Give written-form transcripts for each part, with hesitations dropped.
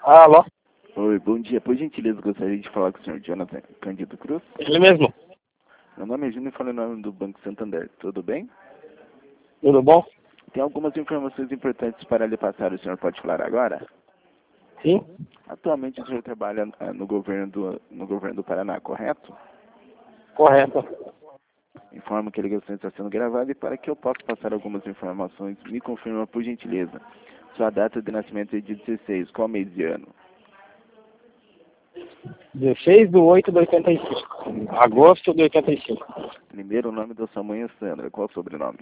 Alô? Oi, bom dia. Por gentileza, gostaria de falar com o senhor Jonathan Cândido Cruz. Ele mesmo. Meu nome é Júnior e falo em nome do Banco Santander. Tudo bem? Tudo bom? Tem algumas informações importantes para lhe passar. O senhor pode falar agora? Sim? Atualmente o senhor trabalha no governo do Paraná, correto? Correto. Informo que a ligação está sendo gravada e para que eu possa passar algumas informações, me confirma por gentileza. Sua data de nascimento é de 16, qual mês de ano? 16/8/85. Agosto de 85. Primeiro, o nome da sua mãe é Sandra, qual o sobrenome?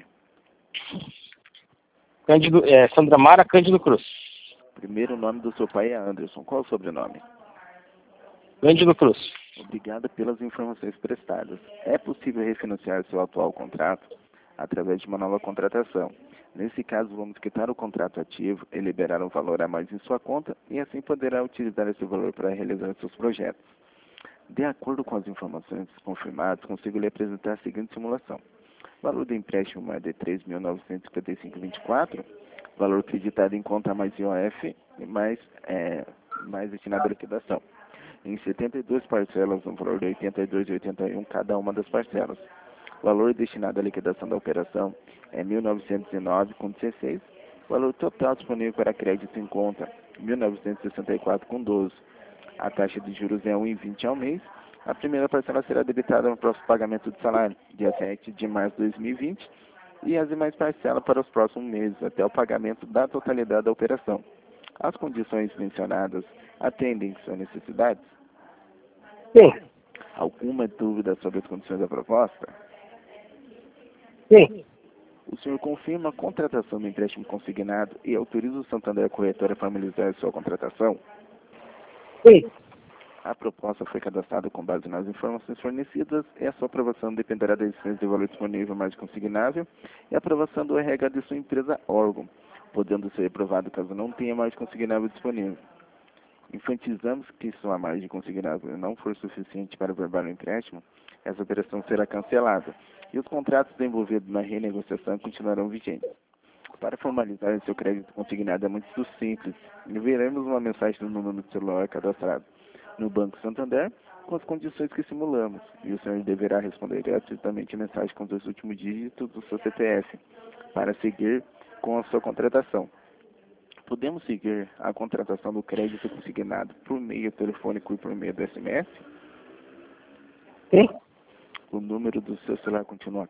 Sandra Mara Cândido Cruz. Primeiro, o nome do seu pai é Anderson, qual o sobrenome? Cândido Cruz. Obrigado pelas informações prestadas. É possível refinanciar seu atual contrato através de uma nova contratação. Nesse caso, vamos quitar o contrato ativo e liberar um valor a mais em sua conta e assim poderá utilizar esse valor para realizar seus projetos. De acordo com as informações confirmadas, consigo lhe apresentar a seguinte simulação. O valor do empréstimo é de R$ 3.955,24, valor creditado em conta mais IOF e mais destinado à liquidação. Em 72 parcelas, no valor de R$ 82,81 cada uma das parcelas. O valor destinado à liquidação da operação é R$ 1.909,16. O valor total disponível para crédito em conta, R$ 1.964,12. A taxa de juros é 1,20 ao mês. A primeira parcela será debitada no próximo pagamento de salário, dia 7 de março de 2020, e as demais parcelas para os próximos meses, até o pagamento da totalidade da operação. As condições mencionadas atendem suas necessidades? Sim. Alguma dúvida sobre as condições da proposta? Sim. O senhor confirma a contratação do empréstimo consignado e autoriza o Santander Corretora a formalizar sua contratação? Sim. A proposta foi cadastrada com base nas informações fornecidas e a sua aprovação dependerá da existência de valor disponível mais consignável e a aprovação do RH de sua empresa órgão, podendo ser aprovado caso não tenha margem consignável disponível. Enfatizamos que se a margem consignável não for suficiente para verbar o empréstimo, essa operação será cancelada e os contratos envolvidos na renegociação continuarão vigentes. Para formalizar seu crédito consignado é muito simples. Enviaremos uma mensagem no número de celular cadastrado no Banco Santander com as condições que simulamos e o senhor deverá responder gratuitamente a mensagem com os dois últimos dígitos do seu CPF para seguir com a sua contratação. Podemos seguir a contratação do crédito consignado por meio telefônico e por meio do SMS? Sim. O número do seu celular continua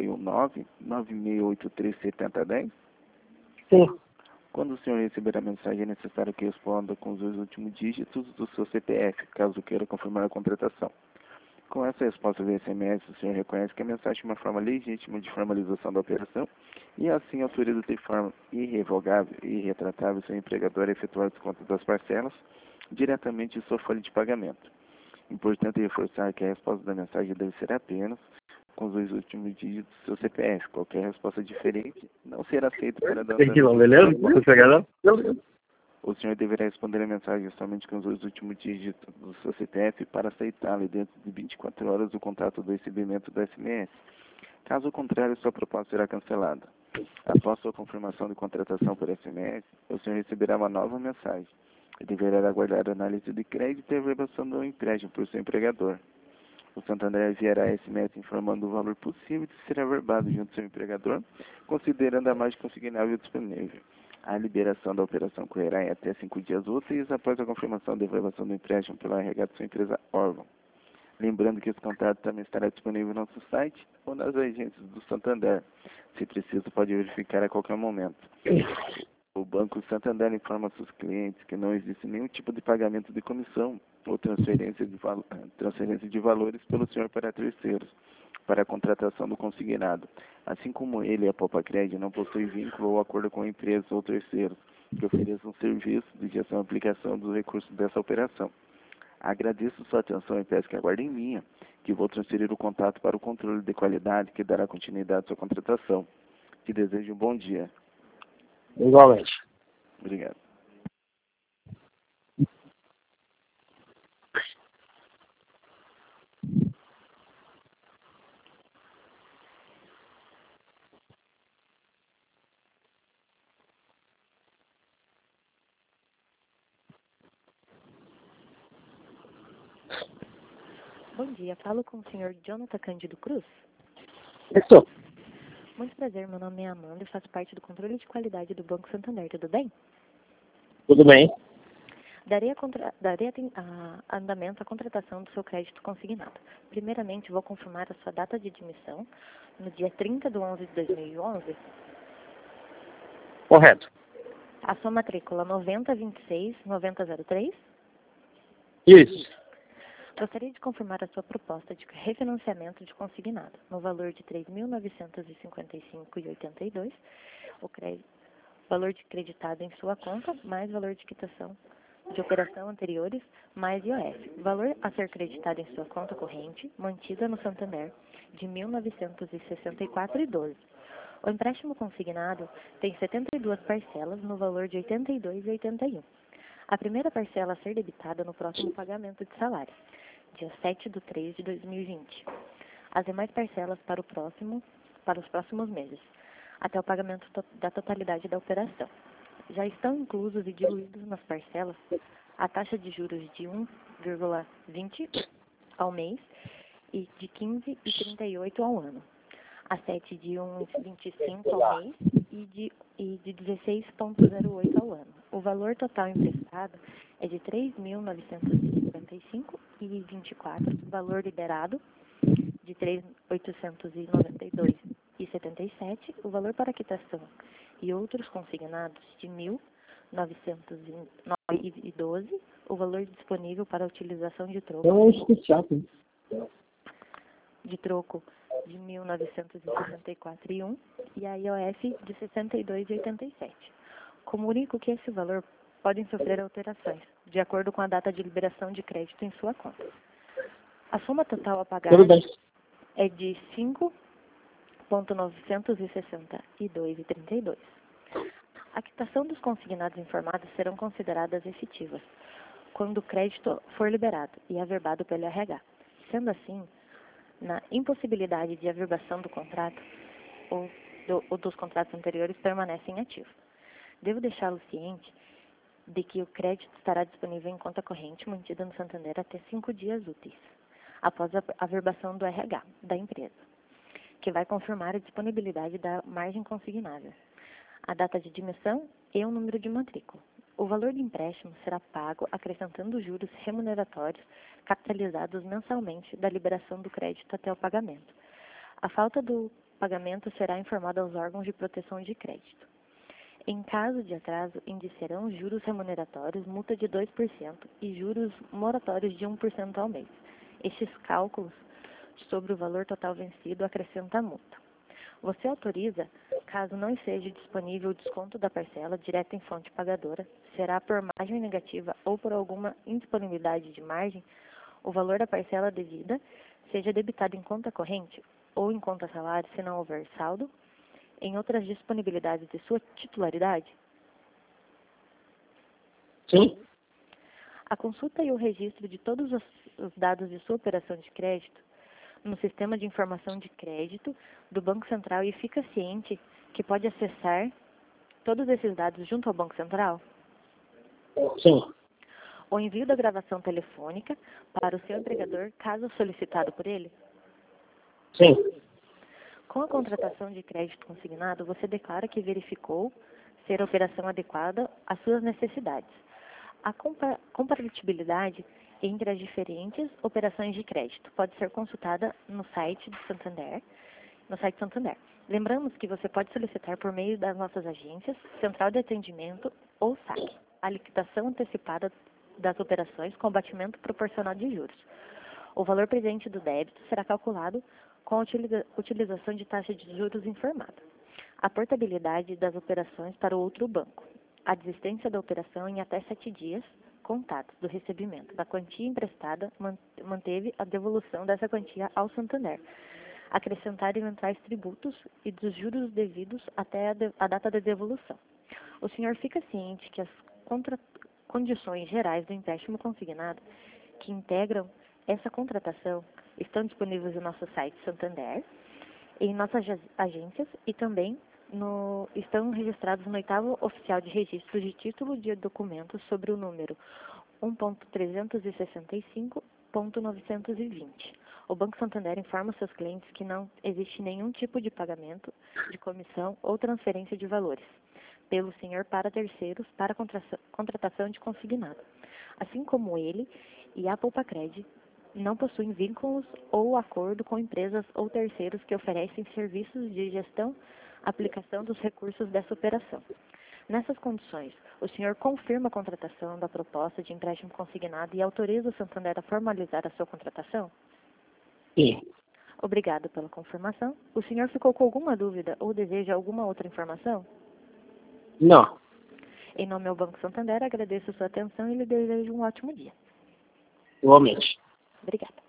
419-9683-7010? Sim. Quando o senhor receber a mensagem, é necessário que responda com os dois últimos dígitos do seu CPF, caso queira confirmar a contratação. Com essa resposta via SMS, o senhor reconhece que a mensagem é uma forma legítima de formalização da operação e assim autoriza de forma irrevogável e irretratável seu empregador a efetuar o desconto das parcelas diretamente em sua folha de pagamento. Importante reforçar que a resposta da mensagem deve ser apenas com os dois últimos dígitos do seu CPF. Qualquer resposta diferente não será aceita para dar Beleza? Você chegando? Beleza. o senhor deverá responder a mensagem somente com os dois últimos dígitos do seu CPF para aceitá-la dentro de 24 horas do contrato do recebimento do SMS. Caso contrário, sua proposta será cancelada. Após sua confirmação de contratação por SMS, o senhor receberá uma nova mensagem e deverá aguardar a análise de crédito e a averbação do empréstimo por seu empregador. O Santander enviará SMS informando o valor possível de ser averbado junto ao seu empregador, considerando a margem consignável disponível. A liberação da operação correrá em até 5 dias úteis após a confirmação da averbação do empréstimo pela RH de sua empresa órgão. Lembrando que esse contrato também estará disponível no nosso site ou nas agências do Santander. Se preciso, pode verificar a qualquer momento. O Banco Santander informa seus clientes que não existe nenhum tipo de pagamento de comissão ou transferência de valores pelo senhor para terceiros, para a contratação do consignado. Assim como ele e a Popacred não possuem vínculo ou acordo com empresas ou terceiros que ofereçam serviço de gestão e aplicação dos recursos dessa operação. Agradeço sua atenção e peço que aguarde em linha, que vou transferir o contato para o controle de qualidade que dará continuidade à sua contratação. Te desejo um bom dia. Igualmente. Obrigado. Bom dia, falo com o senhor Jonathan Cândido Cruz. Isso. Muito prazer, meu nome é Amanda e faço parte do controle de qualidade do Banco Santander, tudo bem? Tudo bem? Darei andamento à contratação do seu crédito consignado. Primeiramente, vou confirmar a sua data de admissão no dia 30/11/2011. Correto. A sua matrícula 9026-9003. Isso. Gostaria de confirmar a sua proposta de refinanciamento de consignado no valor de R$ 3.955,82, o valor de creditado em sua conta, mais valor de quitação de operação anteriores, mais IOF. Valor a ser creditado em sua conta corrente, mantida no Santander, de R$ 1.964,12. O empréstimo consignado tem 72 parcelas no valor de R$ 82,81. A primeira parcela a ser debitada no próximo pagamento de salário, dia 7/3/2020. As demais parcelas para os próximos meses, até o pagamento da totalidade da operação. Já estão inclusos e diluídos nas parcelas a taxa de juros de 1,20 ao mês e de 15,38 ao ano, a 7 de 1,25 ao mês e de 16,08 ao ano. O valor total emprestado é de R$ 3.955,24, valor liberado de R$ 3.892,77, o valor para quitação e outros consignados de R$ 1.909,12, o valor disponível para utilização de troco de R$ 1.964,1 e a IOF de R$ 62,87. Comunico que esse valor podem sofrer alterações, de acordo com a data de liberação de crédito em sua conta. A soma total a pagar é de R$ 5.962,32. A quitação dos consignados informados serão consideradas efetivas quando o crédito for liberado e averbado pelo RH. Sendo assim, na impossibilidade de averbação do contrato ou dos contratos anteriores permanecem ativos. Devo deixá-lo ciente de que o crédito estará disponível em conta corrente mantida no Santander até 5 dias úteis, após a averbação do RH da empresa, que vai confirmar a disponibilidade da margem consignável, a data de admissão e o número de matrícula. O valor do empréstimo será pago acrescentando juros remuneratórios capitalizados mensalmente da liberação do crédito até o pagamento. A falta do pagamento será informada aos órgãos de proteção de crédito. Em caso de atraso, indiciarão juros remuneratórios, multa de 2% e juros moratórios de 1% ao mês. Estes cálculos sobre o valor total vencido acrescenta a multa. Você autoriza, caso não seja disponível o desconto da parcela direta em fonte pagadora, será por margem negativa ou por alguma indisponibilidade de margem, o valor da parcela devida seja debitado em conta corrente ou em conta salário se não houver saldo, em outras disponibilidades de sua titularidade? Sim. A consulta e o registro de todos os dados de sua operação de crédito no Sistema de Informação de Crédito do Banco Central e fica ciente que pode acessar todos esses dados junto ao Banco Central? Sim. O envio da gravação telefônica para o seu empregador, caso solicitado por ele? Sim. Com a contratação de crédito consignado, você declara que verificou ser a operação adequada às suas necessidades. A compatibilidade entre as diferentes operações de crédito pode ser consultada no site do Santander, Lembramos que você pode solicitar por meio das nossas agências, central de atendimento ou SAC, a liquidação antecipada das operações com abatimento proporcional de juros. O valor presente do débito será calculado com a utilização de taxa de juros informada. A portabilidade das operações para o outro banco. A desistência da operação em até 7 dias contados do recebimento da quantia emprestada manteve a devolução dessa quantia ao Santander. Acrescentar eventuais tributos e dos juros devidos até a data da devolução. O senhor fica ciente que as condições gerais do empréstimo consignado que integram essa contratação estão disponíveis no nosso site Santander, em nossas agências e também estão registrados no 8º Oficial de Registro de Título de Documentos sobre o número 1.365 10.920. O Banco Santander informa seus clientes que não existe nenhum tipo de pagamento, de comissão ou transferência de valores pelo senhor para terceiros para contratação de consignado. Assim como ele e a Poupa-Cred não possuem vínculos ou acordo com empresas ou terceiros que oferecem serviços de gestão, aplicação dos recursos dessa operação. Nessas condições, o senhor confirma a contratação da proposta de empréstimo consignado e autoriza o Santander a formalizar a sua contratação? Sim. Obrigado pela confirmação. O senhor ficou com alguma dúvida ou deseja alguma outra informação? Não. Em nome do Banco Santander, agradeço a sua atenção e lhe desejo um ótimo dia. Igualmente. Obrigada.